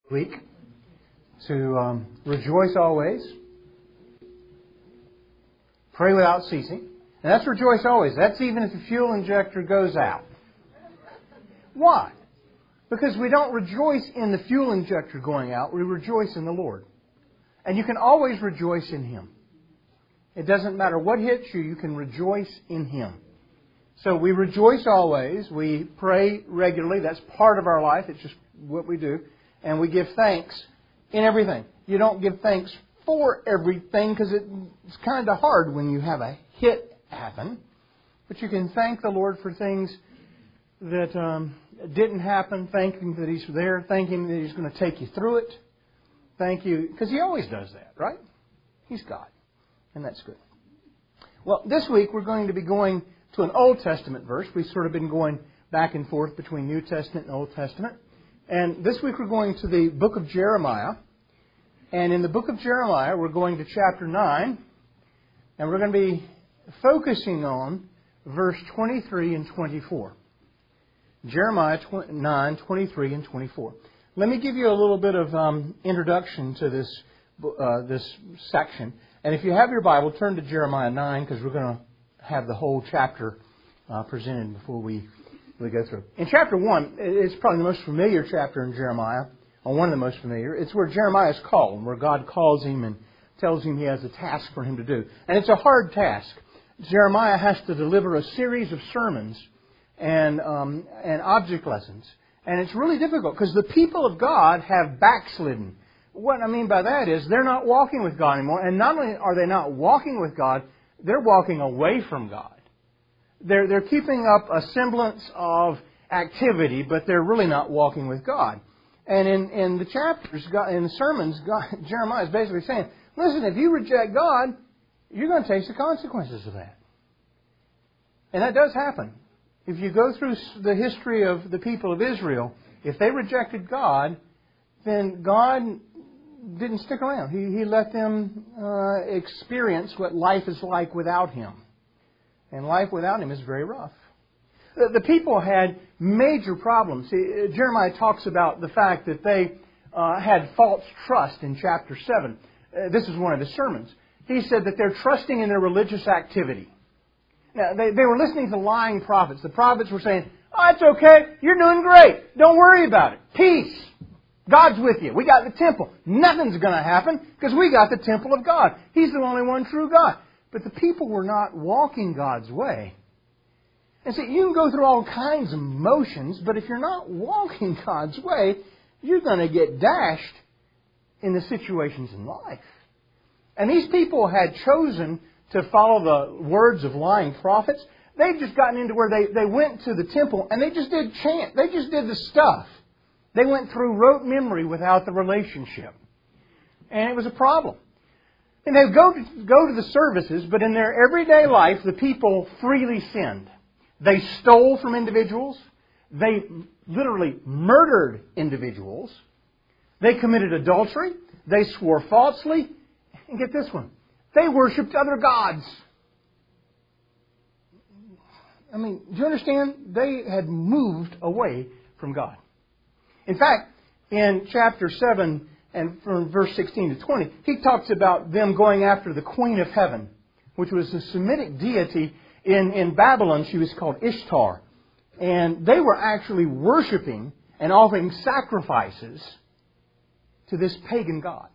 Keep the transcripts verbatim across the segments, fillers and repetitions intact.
week to um, rejoice always, pray without ceasing. And that's rejoice always. That's even if the fuel injector goes out. Why? Because we don't rejoice in the fuel injector going out. We rejoice in the Lord. And you can always rejoice in Him. It doesn't matter what hits you, you can rejoice in Him. So we rejoice always. We pray regularly. That's part of our life. It's just what we do. And we give thanks in everything. You don't give thanks for everything because it's kind of hard when you have a hit happen. But you can thank the Lord for things that um, didn't happen. Thank Him that He's there. Thank Him that He's going to take you through it. Thank you. Because He always does that, right? He's God. And that's good. Well, this week we're going to be going to an Old Testament verse. We've sort of been going back and forth between New Testament and Old Testament. And this week we're going to the book of Jeremiah. And in the book of Jeremiah we're going to chapter nine. And we're going to be focusing on verse twenty-three and twenty-four. Jeremiah nine, twenty-three and twenty-four. Let me give you a little bit of um, introduction to this uh, this section. And if you have your Bible, turn to Jeremiah nine because we're going to have the whole chapter uh, presented before we, we go through. In chapter one, it's probably the most familiar chapter in Jeremiah, or one of the most familiar. It's where Jeremiah is called, where God calls him and tells him he has a task for him to do. And it's a hard task. Jeremiah has to deliver a series of sermons and um, and object lessons. And it's really difficult because the people of God have backslidden. What I mean by that is they're not walking with God anymore. And not only are they not walking with God, they're walking away from God. They're, they're keeping up a semblance of activity, but they're really not walking with God. And in, in the chapters, in the sermons, God, Jeremiah is basically saying, listen, if you reject God, you're going to face the consequences of that. And that does happen. If you go through the history of the people of Israel, if they rejected God, then God didn't stick around. He, he let them uh, experience what life is like without Him. And life without Him is very rough. The, the people had major problems. See, Jeremiah talks about the fact that they uh, had false trust in chapter seven. Uh, this is one of his sermons. He said that they're trusting in their religious activity. Now, they, they were listening to lying prophets. The prophets were saying, oh, it's okay. You're doing great. Don't worry about it. Peace. God's with you. We got the temple. Nothing's going to happen because we got the temple of God. He's the only one true God. But the people were not walking God's way. And see, you can go through all kinds of motions, but if you're not walking God's way, you're going to get dashed in the situations in life. And these people had chosen to follow the words of lying prophets. They'd just gotten into where they, they went to the temple and they just did chant. They just did the stuff. They went through rote memory without the relationship. And it was a problem. And they would go to, go to the services, but in their everyday life, the people freely sinned. They stole from individuals. They literally murdered individuals. They committed adultery. They swore falsely. And get this one. They worshipped other gods. I mean, do you understand? They had moved away from God. In fact, in chapter seven and from verse sixteen to twenty, he talks about them going after the Queen of Heaven, which was a Semitic deity. In, in Babylon, she was called Ishtar. And they were actually worshiping and offering sacrifices to this pagan god.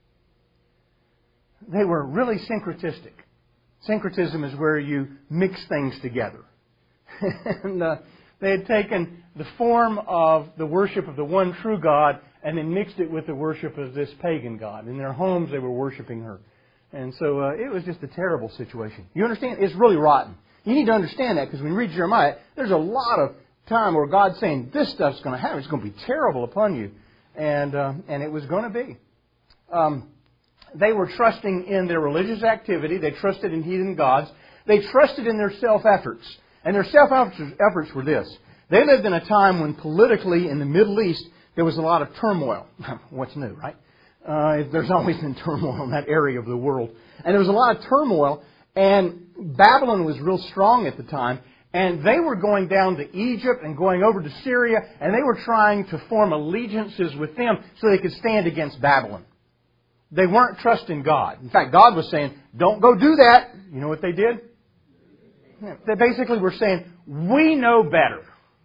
They were really syncretistic. Syncretism is where you mix things together. and uh, they had taken the form of the worship of the one true God and then mixed it with the worship of this pagan god. In their homes, they were worshiping her. And so uh, it was just a terrible situation. You understand? It's really rotten. You need to understand that because when you read Jeremiah, there's a lot of time where God's saying, this stuff's going to happen. It's going to be terrible upon you. And, uh, and it was going to be. Um, They were trusting in their religious activity. They trusted in heathen gods. They trusted in their self-efforts. And their self-efforts were this. They lived in a time when politically in the Middle East there was a lot of turmoil. What's new, right? Uh, there's always been turmoil in that area of the world. And there was a lot of turmoil. And Babylon was real strong at the time. And they were going down to Egypt and going over to Syria, and they were trying to form allegiances with them so they could stand against Babylon. They weren't trusting God. In fact, God was saying, don't go do that. You know what they did? They basically were saying, we know better.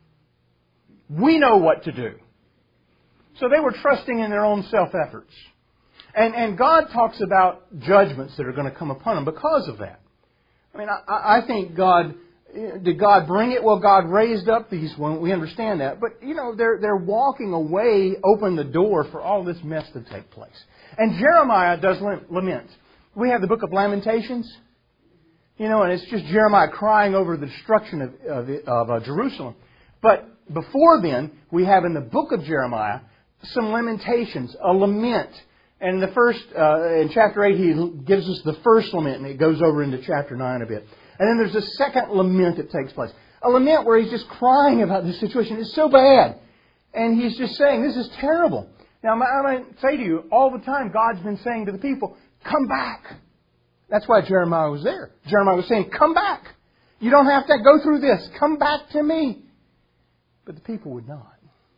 We know what to do. So they were trusting in their own self-efforts. And, and God talks about judgments that are going to come upon them because of that. I mean, I, I think God... Did God bring it? Well, God raised up these ones. We understand that. But, you know, they're, they're walking away, open the door for all this mess to take place. And Jeremiah does lament. We have the book of Lamentations, you know, and it's just Jeremiah crying over the destruction of, of, of uh, Jerusalem. But before then, we have in the book of Jeremiah some lamentations, a lament. And in the first, uh, in chapter eight, he gives us the first lament, and it goes over into chapter nine a bit. And then there's a second lament that takes place. A lament where he's just crying about this situation. It's so bad. And he's just saying, this is terrible. Now, I might say to you, all the time God's been saying to the people, come back. That's why Jeremiah was there. Jeremiah was saying, come back. You don't have to go through this. Come back to me. But the people would not.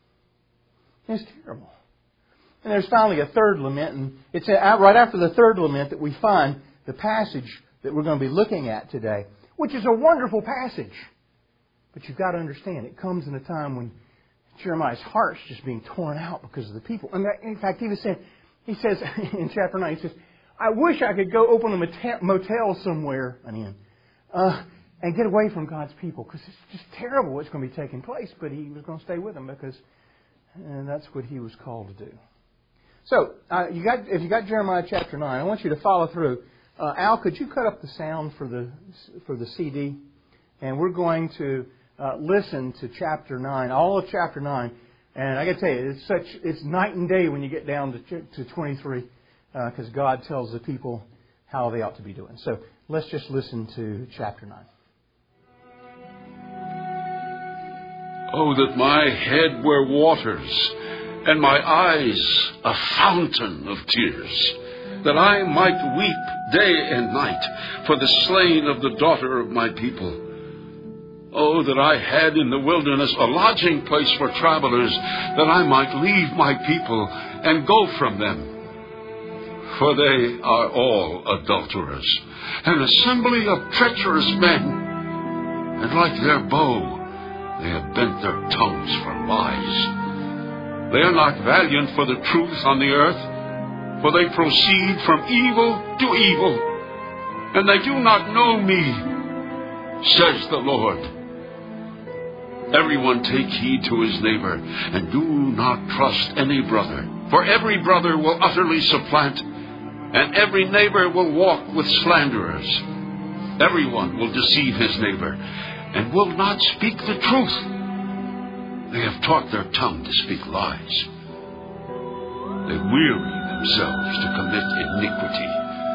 It's terrible. And there's finally a third lament. And it's right after the third lament that we find the passage that we're going to be looking at today, which is a wonderful passage. But you've got to understand, it comes in a time when Jeremiah's heart's just being torn out because of the people. And in fact, he was saying, he says in chapter nine, he says, I wish I could go open a motel somewhere in, uh, and get away from God's people, because it's just terrible what's going to be taking place. But he was going to stay with them because and that's what he was called to do. So, uh, you got if you got Jeremiah chapter nine, I want you to follow through. Uh, Al, could you cut up the sound for the for the C D? And we're going to uh, listen to chapter nine, all of chapter nine. And I got to tell you, it's such it's night and day when you get down to to twenty-three, because uh, God tells the people how they ought to be doing. So let's just listen to chapter nine. Oh, that my head were waters, and my eyes a fountain of tears, that I might weep day and night for the slain of the daughter of my people. Oh, that I had in the wilderness a lodging place for travelers, that I might leave my people and go from them. For they are all adulterers, an assembly of treacherous men, and like their bow, they have bent their tongues for lies. They are not valiant for the truth on the earth, for they proceed from evil to evil, and they do not know me, says the Lord. Everyone take heed to his neighbor, and do not trust any brother, for every brother will utterly supplant, and every neighbor will walk with slanderers. Everyone will deceive his neighbor, and will not speak the truth. They have taught their tongue to speak lies. They weary themselves to commit iniquity.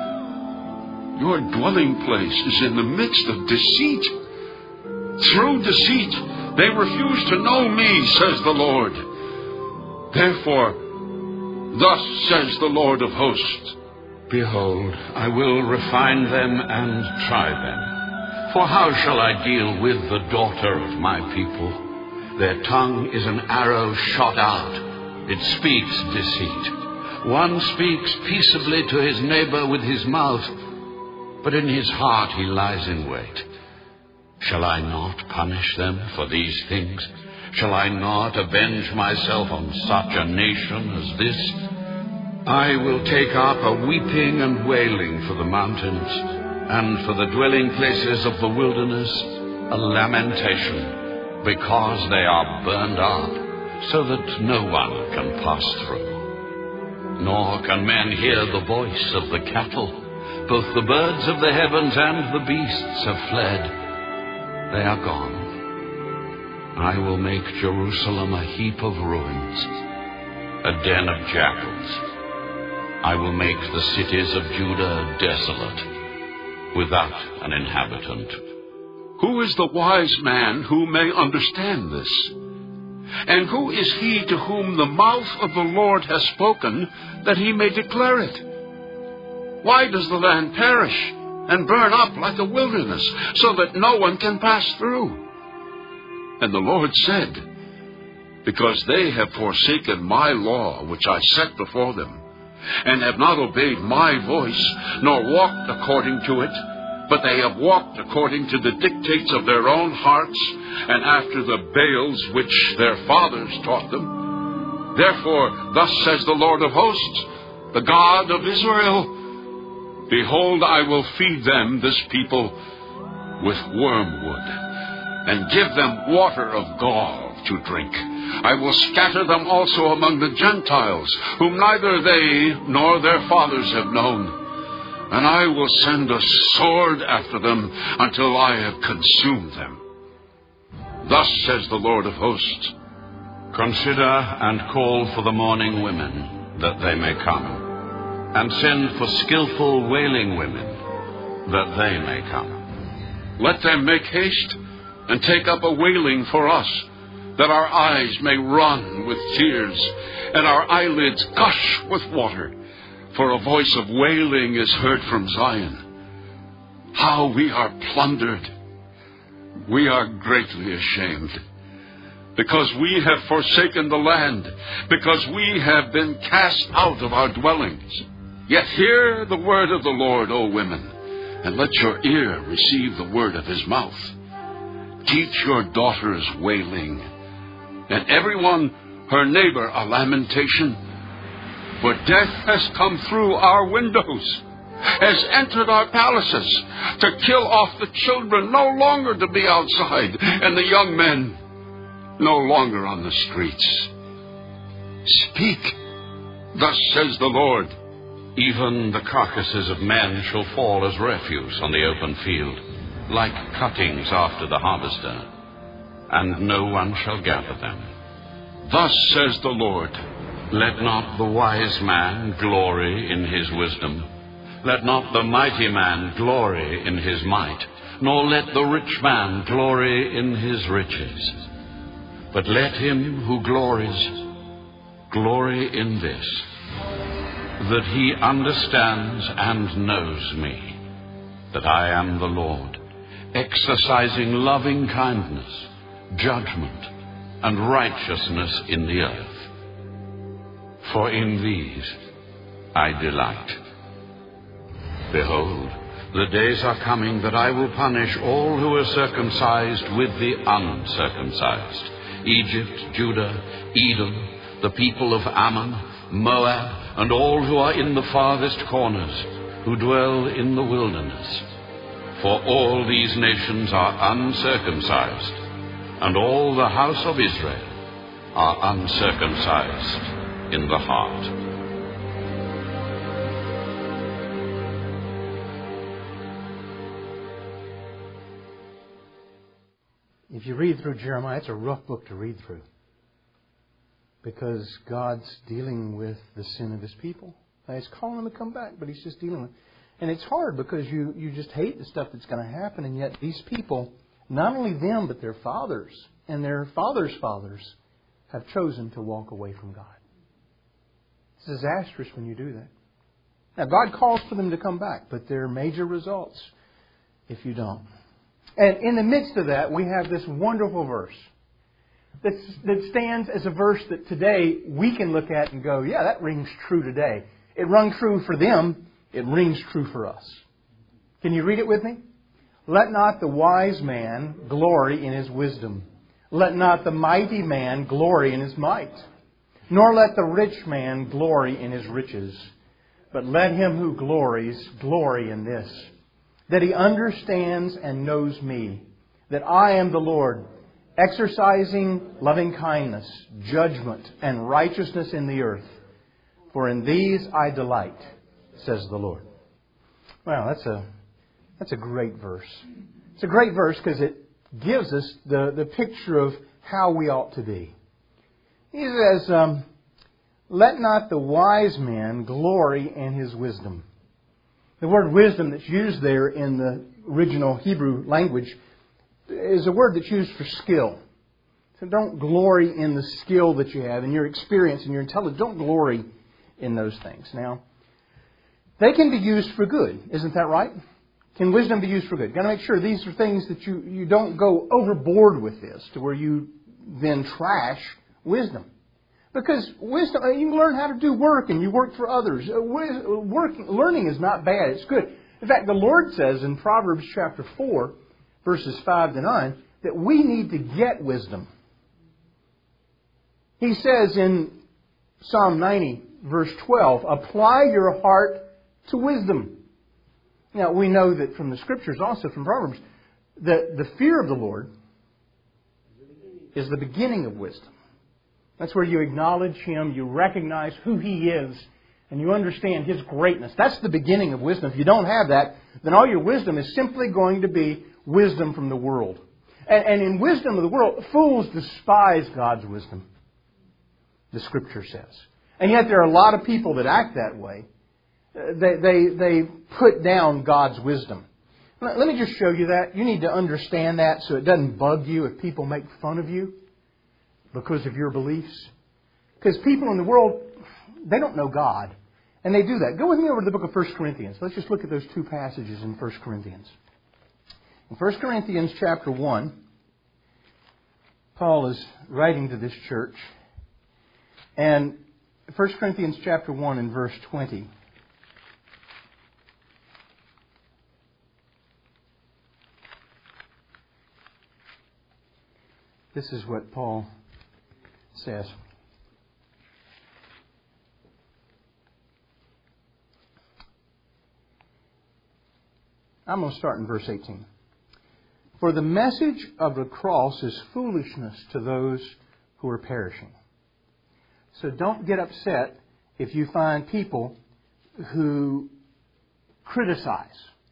Your dwelling place is in the midst of deceit. Through deceit, they refuse to know me, says the Lord. Therefore, thus says the Lord of hosts, behold, I will refine them and try them. For how shall I deal with the daughter of my people? Their tongue is an arrow shot out. It speaks deceit. One speaks peaceably to his neighbor with his mouth, but in his heart he lies in wait. Shall I not punish them for these things? Shall I not avenge myself on such a nation as this? I will take up a weeping and wailing for the mountains, and for the dwelling places of the wilderness, a lamentation, because they are burned up, so that no one can pass through. Nor can men hear the voice of the cattle. Both the birds of the heavens and the beasts have fled. They are gone. I will make Jerusalem a heap of ruins, a den of jackals. I will make the cities of Judah desolate, without an inhabitant. Who is the wise man who may understand this? And who is he to whom the mouth of the Lord has spoken, that he may declare it? Why does the land perish and burn up like a wilderness, so that no one can pass through? And the Lord said, because they have forsaken my law, which I set before them, and have not obeyed my voice, nor walked according to it, but they have walked according to the dictates of their own hearts, and after the Baals which their fathers taught them. Therefore, thus says the Lord of hosts, the God of Israel, behold, I will feed them, this people, with wormwood, and give them water of gall to drink. I will scatter them also among the Gentiles, whom neither they nor their fathers have known. And I will send a sword after them until I have consumed them. Thus says the Lord of hosts, consider and call for the mourning women, that they may come, and send for skillful wailing women, that they may come. Let them make haste and take up a wailing for us, that our eyes may run with tears, and our eyelids gush with water. For a voice of wailing is heard from Zion. How we are plundered! We are greatly ashamed, because we have forsaken the land, because we have been cast out of our dwellings. Yet hear the word of the Lord, O women, and let your ear receive the word of his mouth. Teach your daughters wailing, and everyone her neighbor a lamentation. For death has come through our windows, has entered our palaces, to kill off the children, no longer to be outside, and the young men no longer on the streets. Speak, thus says the Lord. Even the carcasses of men shall fall as refuse on the open field, like cuttings after the harvester, and no one shall gather them. Thus says the Lord, let not the wise man glory in his wisdom, let not the mighty man glory in his might, nor let the rich man glory in his riches. But let him who glories glory in this, that he understands and knows me, that I am the Lord, exercising loving kindness, judgment, and righteousness in the earth. For in these I delight. Behold, the days are coming that I will punish all who are circumcised with the uncircumcised, Egypt, Judah, Edom, the people of Ammon, Moab, and all who are in the farthest corners, who dwell in the wilderness. For all these nations are uncircumcised, and all the house of Israel are uncircumcised in the heart. If you read through Jeremiah, it's a rough book to read through, because God's dealing with the sin of His people. Now, He's calling them to come back, but He's just dealing with it. And it's hard because you, you just hate the stuff that's going to happen, and yet these people, not only them, but their fathers and their fathers' fathers have chosen to walk away from God. It's disastrous when you do that. Now, God calls for them to come back, but there are major results if you don't. And in the midst of that, we have this wonderful verse that's, that stands as a verse that today we can look at and go, yeah, that rings true today. It rung true for them. It rings true for us. Can you read it with me? Let not the wise man glory in his wisdom. Let not the mighty man glory in his might. Nor let the rich man glory in his riches. But let him who glories glory in this, that he understands and knows me, that I am the Lord, exercising loving kindness, judgment, and righteousness in the earth. For in these I delight, says the Lord. Well, that's a that's a great verse. It's a great verse because it gives us the, the picture of how we ought to be. He says, um, let not the wise man glory in his wisdom. The word wisdom that's used there in the original Hebrew language is a word that's used for skill. So don't glory in the skill that you have, in your experience, and your intelligence. Don't glory in those things. Now, they can be used for good. Isn't that right? Can wisdom be used for good? You've got to make sure these are things that you, you don't go overboard with this to where you then trash wisdom. Because wisdom, you can learn how to do work and you work for others. Work, learning is not bad, it's good. In fact, the Lord says in Proverbs chapter four, verses five to nine, that we need to get wisdom. He says in Psalm ninety, verse twelve, apply your heart to wisdom. Now, we know that from the Scriptures, also from Proverbs, that the fear of the Lord is the beginning of wisdom. That's where you acknowledge Him, you recognize who He is, and you understand His greatness. That's the beginning of wisdom. If you don't have that, then all your wisdom is simply going to be wisdom from the world. And, and in wisdom of the world, fools despise God's wisdom, the Scripture says. And yet there are a lot of people that act that way. They, they, they put down God's wisdom. Let me just show you that. You need to understand that so it doesn't bug you if people make fun of you because of your beliefs. Because people in the world, they don't know God. And they do that. Go with me over to the book of First Corinthians. Let's just look at those two passages in First Corinthians. In First Corinthians chapter one, Paul is writing to this church. And First Corinthians chapter one and verse twenty. This is what Paul says. I'm going to start in verse eighteen. For the message of the cross is foolishness to those who are perishing. So don't get upset if you find people who criticize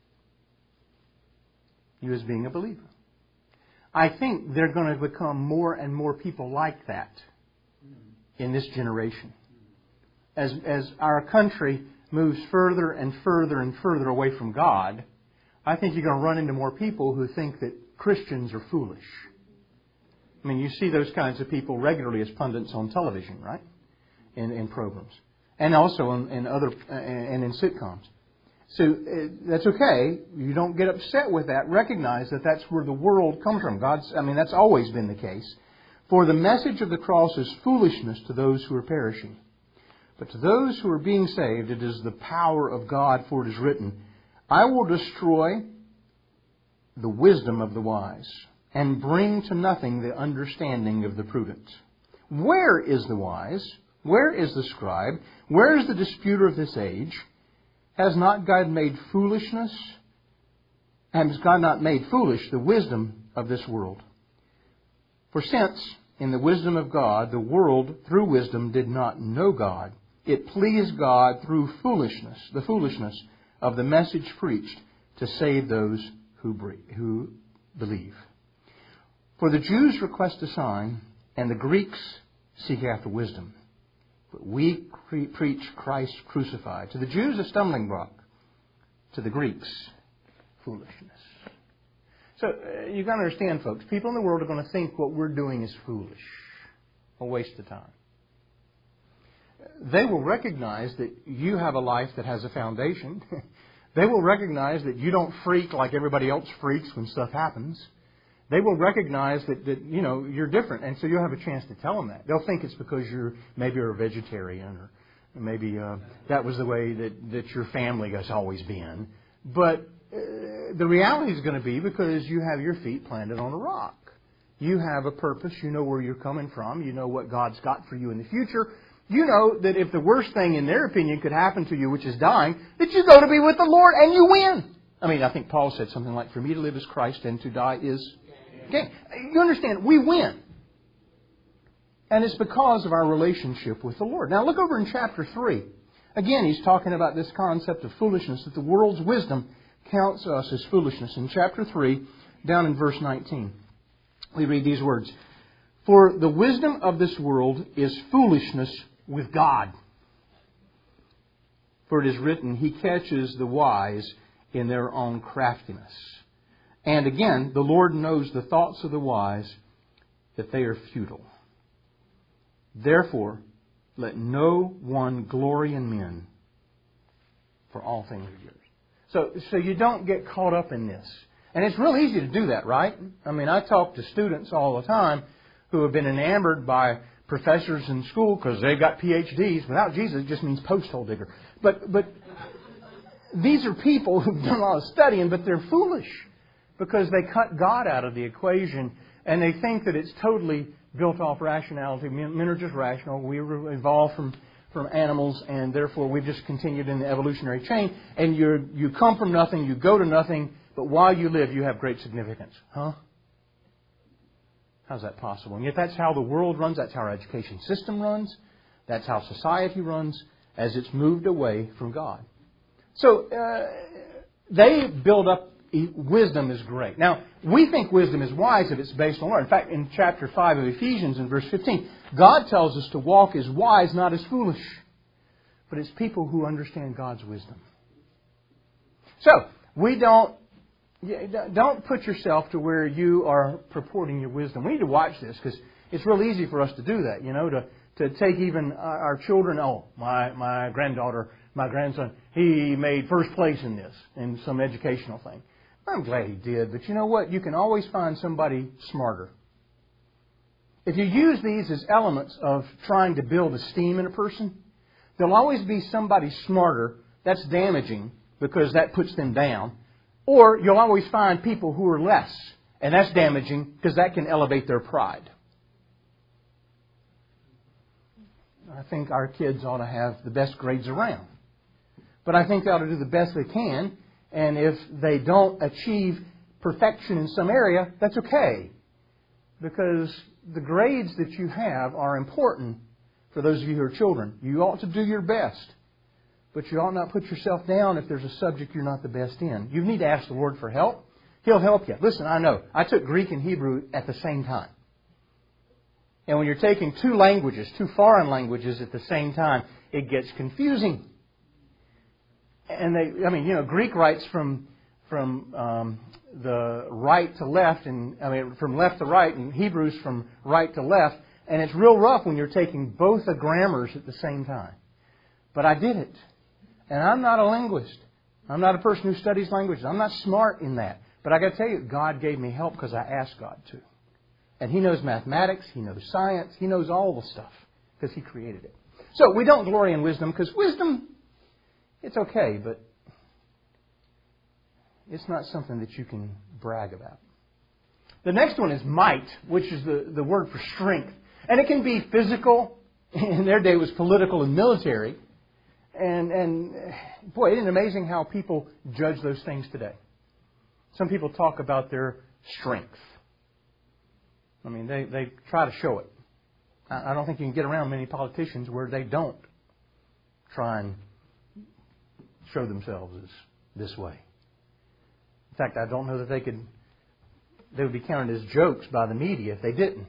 you as being a believer. I think there are going to become more and more people like that in this generation. As, as our country moves further and further and further away from God, I think you're going to run into more people who think that Christians are foolish. I mean, you see those kinds of people regularly as pundits on television, right? In, in programs. And also in, in other, and in sitcoms. So uh, that's okay. You don't get upset with that. Recognize that that's where the world comes from. God's, I mean, that's always been the case. For the message of the cross is foolishness to those who are perishing. But to those who are being saved, it is the power of God, for it is written, I will destroy the wisdom of the wise and bring to nothing the understanding of the prudent. Where is the wise? Where is the scribe? Where is the disputer of this age? Has not God made foolishness? Has God not made foolish the wisdom of this world? For since, in the wisdom of God, the world through wisdom did not know God, it pleased God through foolishness, the foolishness of the message preached, to save those who who believe. For the Jews request a sign, and the Greeks seek after wisdom. But we preach Christ crucified. To the Jews, a stumbling block. To the Greeks, foolishness. So uh, you've got to understand, folks, people in the world are going to think what we're doing is foolish. A waste of time. They will recognize that you have a life that has a foundation. They will recognize that you don't freak like everybody else freaks when stuff happens. They will recognize that, that, you know, you're different. And so you'll have a chance to tell them that. They'll think it's because you're maybe you're a vegetarian or maybe uh, that was the way that, that your family has always been. But uh, the reality is going to be because you have your feet planted on a rock. You have a purpose. You know where you're coming from. You know what God's got for you in the future. You know that if the worst thing, in their opinion, could happen to you, which is dying, that you go to be with the Lord and you win. I mean, I think Paul said something like, for me to live is Christ and to die is... Okay, you understand, we win. And it's because of our relationship with the Lord. Now look over in chapter three. Again, he's talking about this concept of foolishness, that the world's wisdom counts us as foolishness. In chapter three, down in verse nineteen, we read these words. For the wisdom of this world is foolishness with God. For it is written, He catches the wise in their own craftiness. And again, the Lord knows the thoughts of the wise, that they are futile. Therefore, let no one glory in men, for all things are yours. So, so you don't get caught up in this. And it's real easy to do that, right? I mean, I talk to students all the time who have been enamored by professors in school because they've got P H Ds. Without Jesus, it just means post-hole digger. But, but these are people who've done a lot of studying, but they're foolish because they cut God out of the equation and they think that it's totally built off rationality. Men are just rational. We were evolved from, from animals, and therefore we've just continued in the evolutionary chain. And you you come from nothing, you go to nothing, but while you live, you have great significance. Huh? How's that possible? And yet that's how the world runs. That's how our education system runs. That's how society runs as it's moved away from God. So uh, they build up. Wisdom is great. Now, we think wisdom is wise if it's based on Lord. In fact, in chapter five of Ephesians, in verse fifteen, God tells us to walk as wise, not as foolish. But it's people who understand God's wisdom. So, we don't don't put yourself to where you are purporting your wisdom. We need to watch this because it's real easy for us to do that. You know, to to take even our children. Oh, my my granddaughter, my grandson, he made first place in this in some educational thing. I'm glad he did, but you know what? You can always find somebody smarter. If you use these as elements of trying to build esteem in a person, there'll always be somebody smarter. That's damaging because that puts them down. Or you'll always find people who are less, and that's damaging because that can elevate their pride. I think our kids ought to have the best grades around. But I think they ought to do the best they can. And if they don't achieve perfection in some area, that's okay. Because the grades that you have are important for those of you who are children. You ought to do your best. But you ought not put yourself down if there's a subject you're not the best in. You need to ask the Lord for help. He'll help you. Listen, I know. I took Greek and Hebrew at the same time. And when you're taking two languages, two foreign languages at the same time, it gets confusing. And they, I mean, you know, Greek writes from from um, the right to left, and I mean from left to right, and Hebrew's from right to left, and it's real rough when you're taking both the grammars at the same time. But I did it, and I'm not a linguist. I'm not a person who studies languages. I'm not smart in that. But I got to tell you, God gave me help because I asked God to, and He knows mathematics, He knows science, He knows all the stuff because He created it. So we don't glory in wisdom because wisdom. It's okay, but it's not something that you can brag about. The next one is might, which is the, the word for strength. And it can be physical. In their day, it was political and military. And, and boy, isn't it amazing how people judge those things today? Some people talk about their strength. I mean, they, they try to show it. I, I don't think you can get around many politicians where they don't try and show themselves as this way. In fact, I don't know that they could. They would be counted as jokes by the media if they didn't.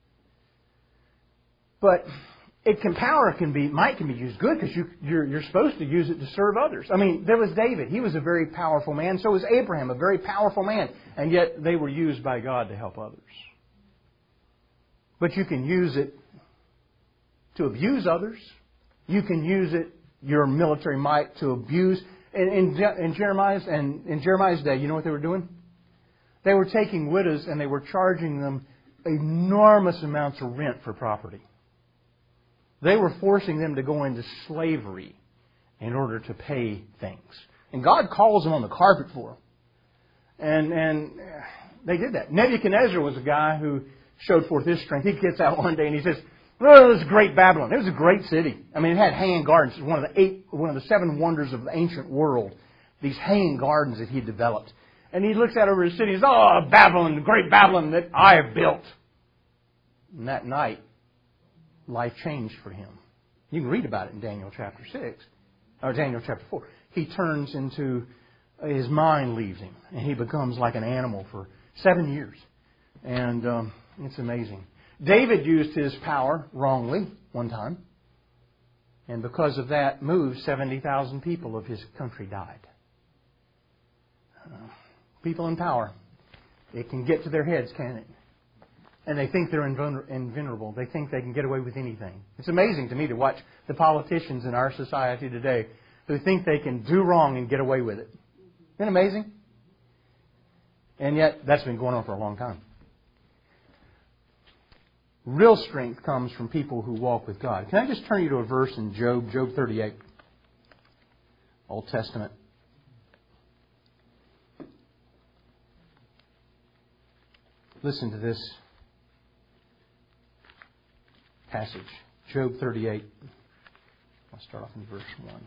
But it can power can be might can be used good because you, you're you're supposed to use it to serve others. I mean, there was David. He was a very powerful man. So was Abraham, a very powerful man, and yet they were used by God to help others. But you can use it to abuse others. You can use it. Your military might to abuse. In, in, in Jeremiah's and in Jeremiah's day, you know what they were doing? They were taking widows and they were charging them enormous amounts of rent for property. They were forcing them to go into slavery in order to pay things. And God calls them on the carpet for them. And, and they did that. Nebuchadnezzar was a guy who showed forth his strength. He gets out one day and he says, "Oh, this great Babylon. It was a great city. I mean, it had hanging gardens. It was one of the eight, one of the seven wonders of the ancient world. These hanging gardens that he developed." And he looks out over his city and says, "Oh, Babylon, the great Babylon that I have built." And that night, life changed for him. You can read about it in Daniel chapter six, or Daniel chapter four. He turns into, his mind leaves him, and he becomes like an animal for seven years. And um, it's amazing. David used his power wrongly one time. And because of that move, seventy thousand people of his country died. Uh, people in power. It can get to their heads, can't it? And they think they're invulnerable. They think they can get away with anything. It's amazing to me to watch the politicians in our society today who think they can do wrong and get away with it. Isn't it amazing? And yet, that's been going on for a long time. Real strength comes from people who walk with God. Can I just turn you to a verse in Job, Job thirty-eight, Old Testament? Listen to this passage. Job thirty-eight. I'll start off in verse one.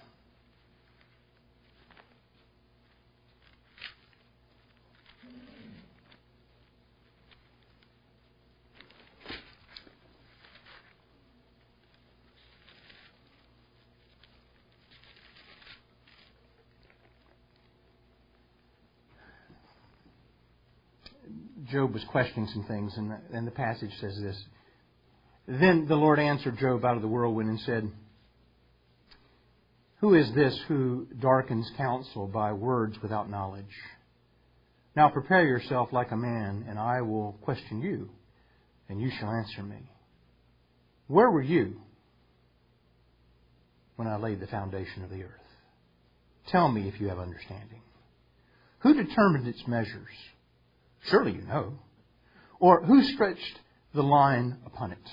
Job was questioning some things, and the, and the passage says this. Then the Lord answered Job out of the whirlwind and said, Who is this who darkens counsel by words without knowledge? Now prepare yourself like a man, and I will question you, and you shall answer me. Where were you when I laid the foundation of the earth? Tell me if you have understanding. Who determined its measures? Surely you know. Or who stretched the line upon it?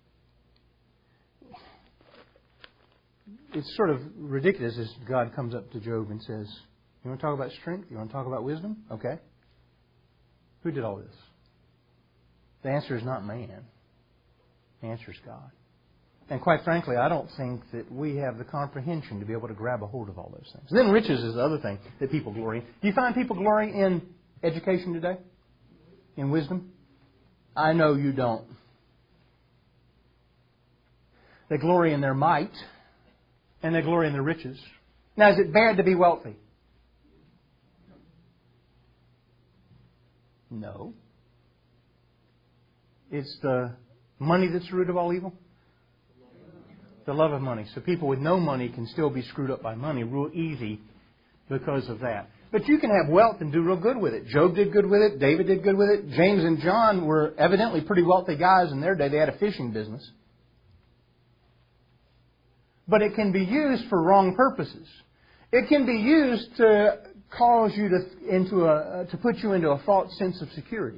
It's sort of ridiculous as God comes up to Job and says, You want to talk about strength? You want to talk about wisdom? Okay. Who did all this? The answer is not man. The answer is God. And quite frankly, I don't think that we have the comprehension to be able to grab a hold of all those things. And then riches is the other thing that people glory in. Do you find people glory in education today? In wisdom? I know you don't. They glory in their might, and they glory in their riches. Now, is it bad to be wealthy? No. It's the money that's the root of all evil? The love of money. So people with no money can still be screwed up by money real easy because of that. But you can have wealth and do real good with it. Job did good with it. David did good with it. James and John were evidently pretty wealthy guys in their day. They had a fishing business. But it can be used for wrong purposes. It can be used to cause you to into a to put you into a false sense of security.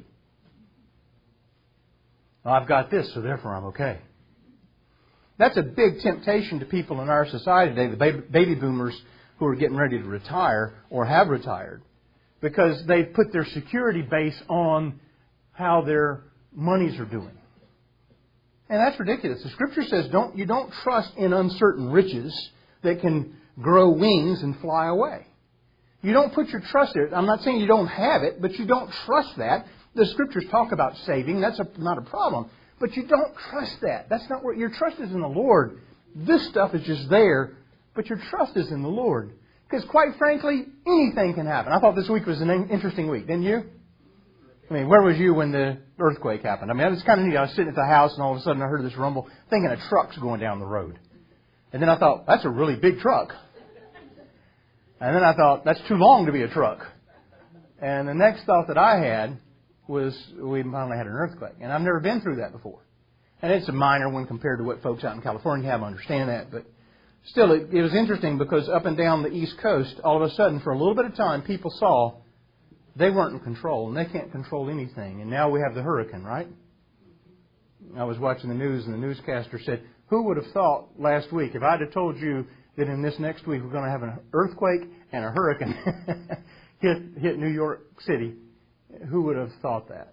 Well, I've got this, so therefore I'm okay. That's a big temptation to people in our society today, the baby, baby boomers who are getting ready to retire or have retired, because they've put their security base on how their monies are doing. And that's ridiculous. The Scripture says don't you don't trust in uncertain riches that can grow wings and fly away. You don't put your trust in it. I'm not saying you don't have it, but you don't trust that. The Scriptures talk about saving. That's a, not a problem. But you don't trust that. That's not where your trust is in the Lord. This stuff is just there, but your trust is in the Lord. Because quite frankly, anything can happen. I thought this week was an interesting week, didn't you? I mean, where was you when the earthquake happened? I mean, it was kind of neat. I was sitting at the house and all of a sudden I heard this rumble, thinking a truck's going down the road. And then I thought, that's a really big truck. And then I thought, that's too long to be a truck. And the next thought that I had was we finally had an earthquake. And I've never been through that before. And it's a minor one compared to what folks out in California have. I understand that. But still, it, it was interesting because up and down the East Coast, all of a sudden, for a little bit of time, people saw they weren't in control. And they can't control anything. And now we have the hurricane, right? I was watching the news and the newscaster said, who would have thought last week, if I'd have told you that in this next week we're going to have an earthquake and a hurricane hit, hit New York City, who would have thought that?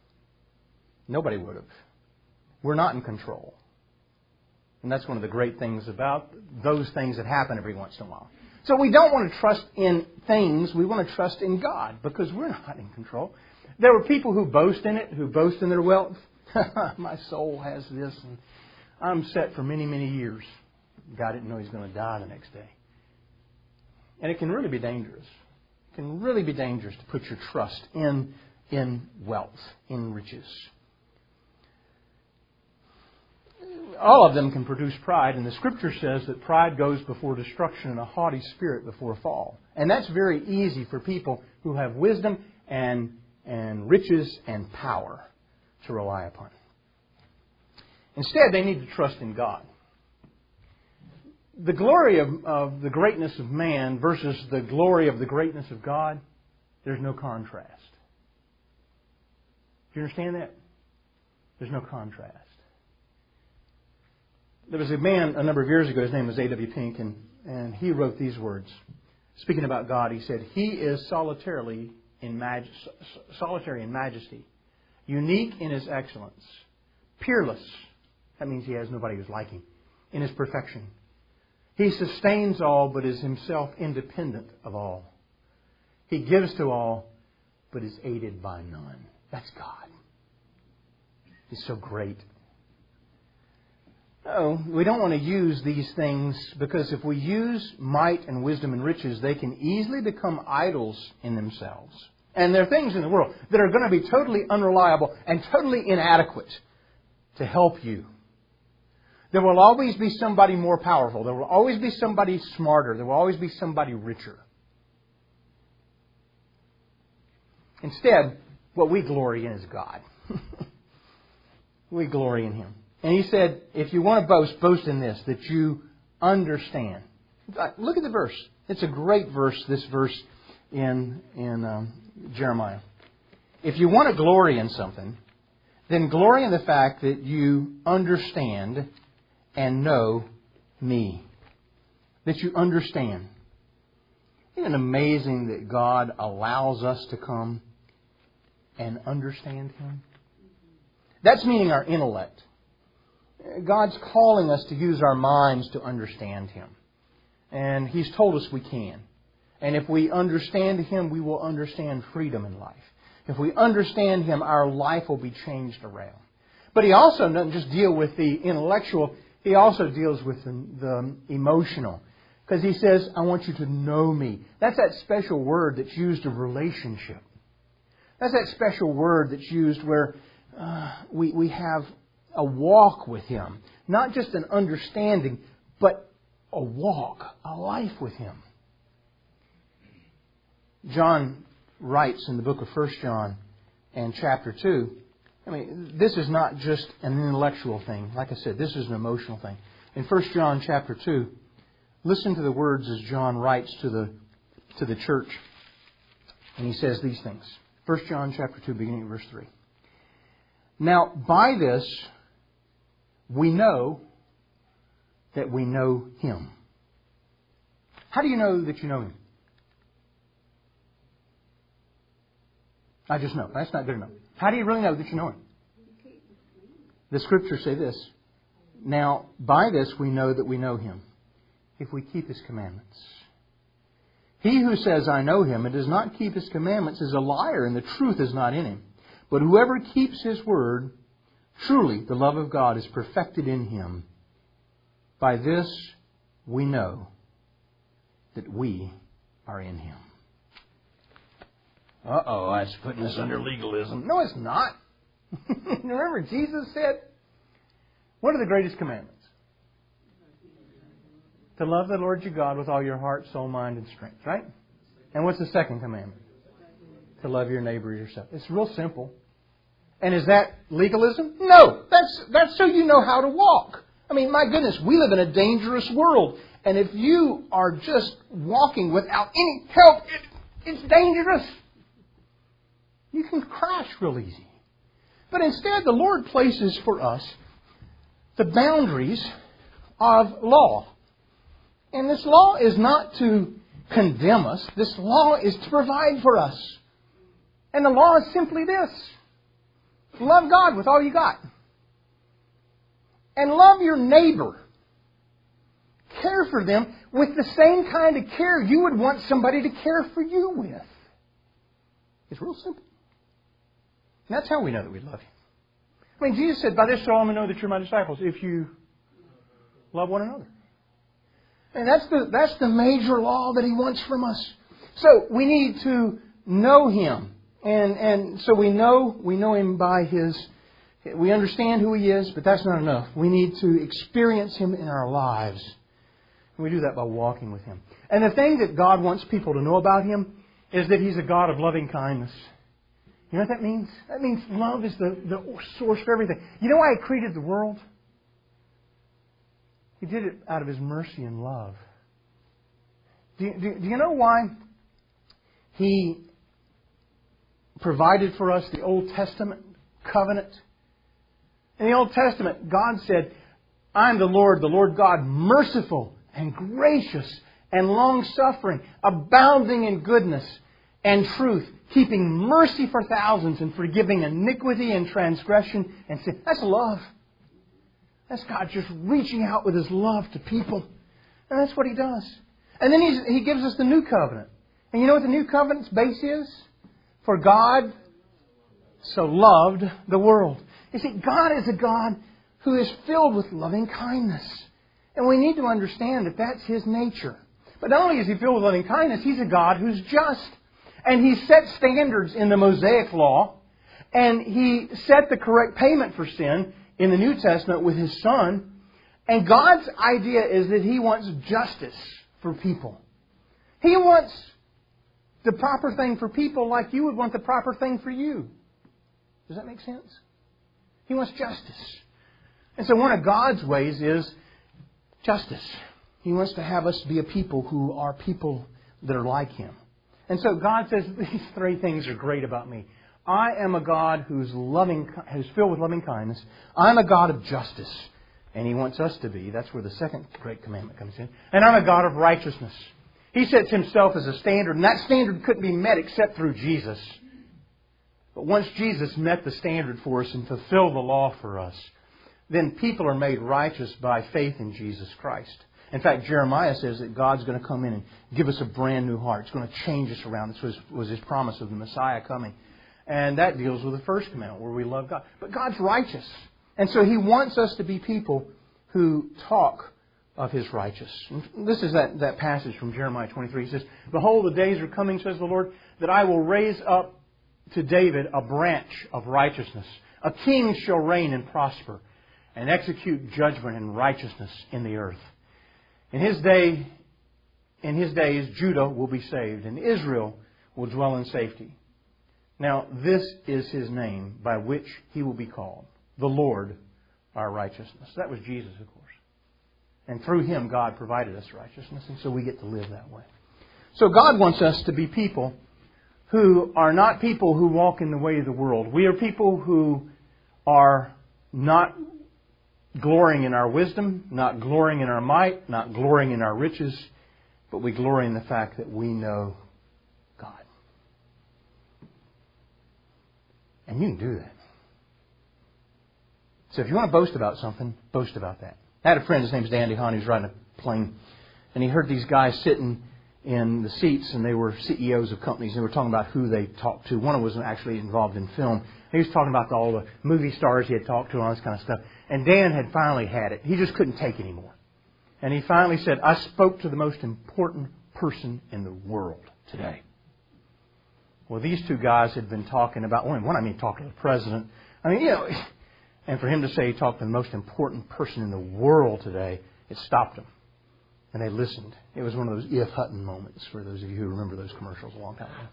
Nobody would have. We're not in control. And that's one of the great things about those things that happen every once in a while. So we don't want to trust in things. We want to trust in God because we're not in control. There were people who boast in it, who boast in their wealth. My soul has this, and I'm set for many, many years. God didn't know He's going to die the next day. And it can really be dangerous. It can really be dangerous to put your trust in, in wealth, in riches. All of them can produce pride, and the Scripture says that pride goes before destruction and a haughty spirit before a fall. And that's very easy for people who have wisdom and, and riches and power to rely upon. Instead, they need to trust in God. the glory of, of the greatness of man versus the glory of the greatness of God, there's no contrast. Do you understand that? There's no contrast. There was a man a number of years ago, his name was A W Pink, and, and he wrote these words. Speaking about God, he said, He is solitarily in maj- solitary in majesty, unique in His excellence, peerless. That means He has nobody who's like Him. In His perfection. He sustains all, but is Himself independent of all. He gives to all, but is aided by none. That's God. He's so great. No, we don't want to use these things because if we use might and wisdom and riches, they can easily become idols in themselves. And there are things in the world that are going to be totally unreliable and totally inadequate to help you. There will always be somebody more powerful. There will always be somebody smarter. There will always be somebody richer. Instead, what we glory in is God. We glory in Him. And He said, if you want to boast, boast in this, that you understand. Look at the verse. It's a great verse, this verse in, in um, Jeremiah. If you want to glory in something, then glory in the fact that you understand and know Me. That you understand. Isn't it amazing that God allows us to come and understand Him? That's meaning our intellect. God's calling us to use our minds to understand Him. And He's told us we can. And if we understand Him, we will understand freedom in life. If we understand Him, our life will be changed around. But He also doesn't just deal with the intellectual, He also deals with the, the emotional. Because He says, I want you to know Me. That's that special word that's used of relationship. That's that special word that's used where uh, we, we have a walk with Him. Not just an understanding, but a walk, a life with Him. John writes in the book of First John and chapter two, I mean, this is not just an intellectual thing. Like I said, this is an emotional thing. In First John chapter two, listen to the words as John writes to the to the church. And he says these things. First John chapter two, beginning at verse three. Now, by this, we know that we know Him. How do you know that you know Him? I just know. That's not good enough. How do you really know that you know Him? The Scriptures say this. Now, by this we know that we know Him, if we keep His commandments. He who says, I know Him, and does not keep His commandments is a liar, and the truth is not in him. But whoever keeps His word, truly the love of God is perfected in him. By this we know that we are in Him. Uh-oh, that's putting us under legalism. No, it's not. Remember, Jesus said, what are the greatest commandments? To love the Lord your God with all your heart, soul, mind, and strength, right? And what's the second commandment? To love your neighbor as yourself. It's real simple. And is that legalism? No. That's, that's so you know how to walk. I mean, my goodness, we live in a dangerous world. And if you are just walking without any help, it, it's dangerous. You can crash real easy. But instead, the Lord places for us the boundaries of law. And this law is not to condemn us. This law is to provide for us. And the law is simply this. Love God with all you got. And love your neighbor. Care for them with the same kind of care you would want somebody to care for you with. It's real simple. And that's how we know that we love Him. I mean, Jesus said, by this shall all men know that you're my disciples, if you love one another. And that's the, that's the major law that He wants from us. So we need to know Him. And, and so we know, we know Him by His, we understand who He is, but that's not enough. We need to experience Him in our lives. And we do that by walking with Him. And the thing that God wants people to know about Him is that He's a God of loving kindness. You know what that means? That means love is the, the source for everything. You know why He created the world? He did it out of His mercy and love. Do you, do, do you know why He provided for us the Old Testament covenant? In the Old Testament, God said, I am the Lord, the Lord God, merciful and gracious and long-suffering, abounding in goodness and truth, keeping mercy for thousands and forgiving iniquity and transgression and sin. That's love. That's God just reaching out with His love to people. And that's what He does. And then he's, He gives us the New Covenant. And you know what the New Covenant's base is? For God so loved the world. You see, God is a God who is filled with loving kindness. And we need to understand that that's His nature. But not only is He filled with loving kindness, He's a God who's just. And He set standards in the Mosaic Law. And He set the correct payment for sin in the New Testament with His Son. And God's idea is that He wants justice for people. He wants the proper thing for people like you would want the proper thing for you. Does that make sense? He wants justice. And so one of God's ways is justice. He wants to have us be a people who are people that are like Him. And so God says, these three things are great about me. I am a God who's loving, who's filled with loving kindness. I'm a God of justice. And He wants us to be. That's where the second great commandment comes in. And I'm a God of righteousness. He sets Himself as a standard. And that standard couldn't be met except through Jesus. But once Jesus met the standard for us and fulfilled the law for us, then people are made righteous by faith in Jesus Christ. In fact, Jeremiah says that God's going to come in and give us a brand new heart. It's going to change us around. This was, was His promise of the Messiah coming. And that deals with the first commandment where we love God. But God's righteous. And so He wants us to be people who talk of His righteous. And this is that, that passage from Jeremiah twenty-three. He says, Behold, the days are coming, says the Lord, that I will raise up to David a branch of righteousness. A king shall reign and prosper and execute judgment and righteousness in the earth. In his day, in his days, Judah will be saved, and Israel will dwell in safety. Now, this is His name by which He will be called, the Lord, our righteousness. That was Jesus, of course. And through Him, God provided us righteousness, and so we get to live that way. So God wants us to be people who are not people who walk in the way of the world. We are people who are not glorying in our wisdom, not glorying in our might, not glorying in our riches, but we glory in the fact that we know God. And you can do that. So if you want to boast about something, boast about that. I had a friend, his name's Dan DeHaan, he was riding a plane, and he heard these guys sitting in the seats, and they were C E Os of companies, and they were talking about who they talked to. One of them was actually involved in film. He was talking about all the movie stars he had talked to and all this kind of stuff. And Dan had finally had it. He just couldn't take it anymore. And he finally said, I spoke to the most important person in the world today. Well, these two guys had been talking about, well, one, I mean, talking to the president. I mean, you know, and for him to say he talked to the most important person in the world today, it stopped them. And they listened. It was one of those E F. Hutton moments for those of you who remember those commercials a long time ago.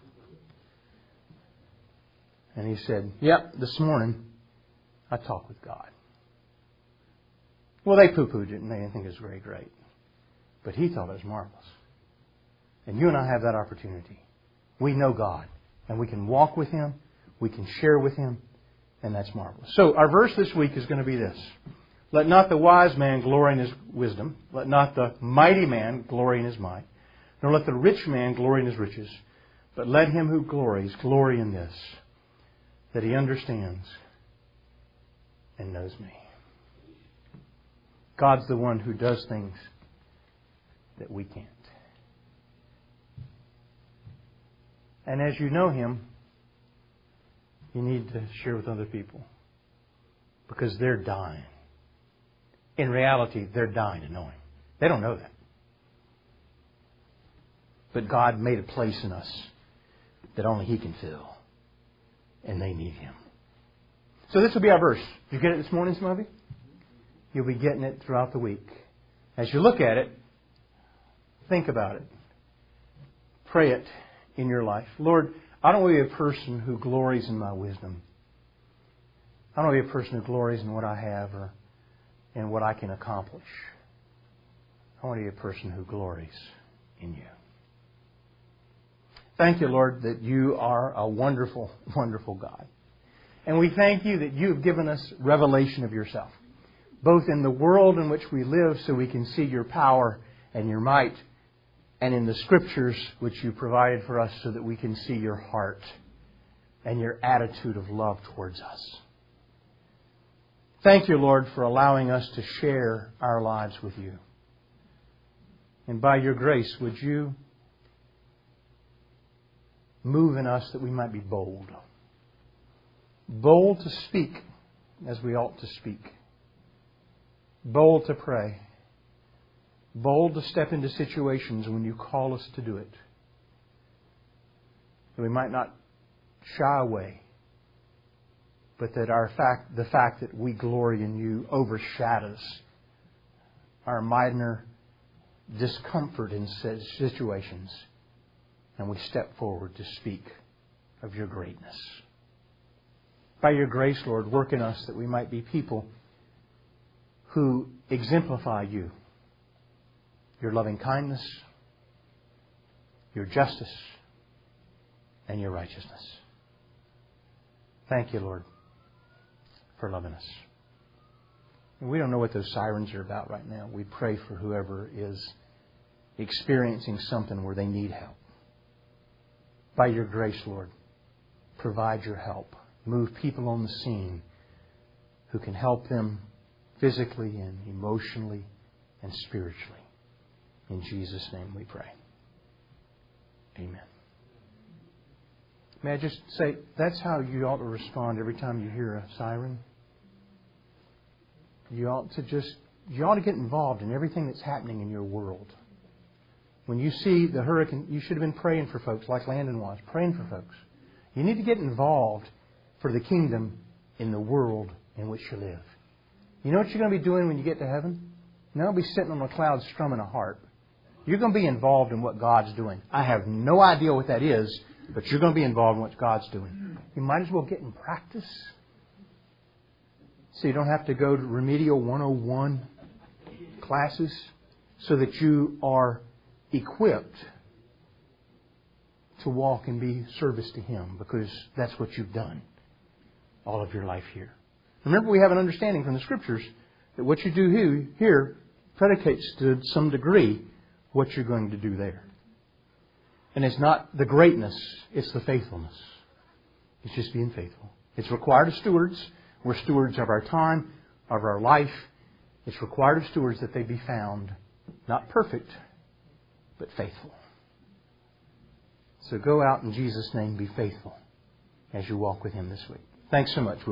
And he said, yep, this morning I talked with God. Well, they poo-pooed it and they didn't think it was very great. But he thought it was marvelous. And you and I have that opportunity. We know God. And we can walk with Him. We can share with Him. And that's marvelous. So our verse this week is going to be this. Let not the wise man glory in his wisdom. Let not the mighty man glory in his might. Nor let the rich man glory in his riches. But let him who glories glory in this, that he understands and knows me. God's the one who does things that we can't. And as you know Him, you need to share with other people. Because they're dying. In reality, they're dying to know Him. They don't know that. But God made a place in us that only He can fill. And they need Him. So this will be our verse. Did you get it this morning, some of you? You'll be getting it throughout the week. As you look at it, think about it. Pray it in your life. Lord, I don't want to be a person who glories in my wisdom. I don't want to be a person who glories in what I have or in what I can accomplish. I want to be a person who glories in you. Thank you, Lord, that you are a wonderful, wonderful God. And we thank you that you have given us revelation of yourself, both in the world in which we live so we can see your power and your might, and in the Scriptures which you provided for us so that we can see your heart and your attitude of love towards us. Thank you, Lord, for allowing us to share our lives with you. And by your grace, would you move in us that we might be bold. Bold to speak as we ought to speak. Bold to pray. Bold to step into situations when you call us to do it. That we might not shy away, but that our fact, the fact that we glory in you overshadows our minor discomfort in situations, and we step forward to speak of your greatness. By your grace, Lord, work in us that we might be people who exemplify you, your loving kindness, your justice, and your righteousness. Thank you, Lord, for loving us. And we don't know what those sirens are about right now. We pray for whoever is experiencing something where they need help. By your grace, Lord, provide your help. Move people on the scene who can help them physically and emotionally and spiritually. In Jesus' name we pray. Amen. May I just say, that's how you ought to respond every time you hear a siren. You ought to just, you ought to get involved in everything that's happening in your world. When you see the hurricane, you should have been praying for folks like Landon was, praying for folks. You need to get involved for the kingdom in the world in which you live. You know what you're going to be doing when you get to heaven? You're not going to be sitting on a cloud strumming a harp. You're going to be involved in what God's doing. I have no idea what that is, but you're going to be involved in what God's doing. You might as well get in practice so you don't have to go to Remedial one oh one classes, so that you are equipped to walk and be service to Him, because that's what you've done all of your life here. Remember, we have an understanding from the Scriptures that what you do here predicates to some degree what you're going to do there. And it's not the greatness, it's the faithfulness. It's just being faithful. It's required of stewards. We're stewards of our time, of our life. It's required of stewards that they be found not perfect, but faithful. So go out in Jesus' name, be faithful as you walk with Him this week. Thanks so much.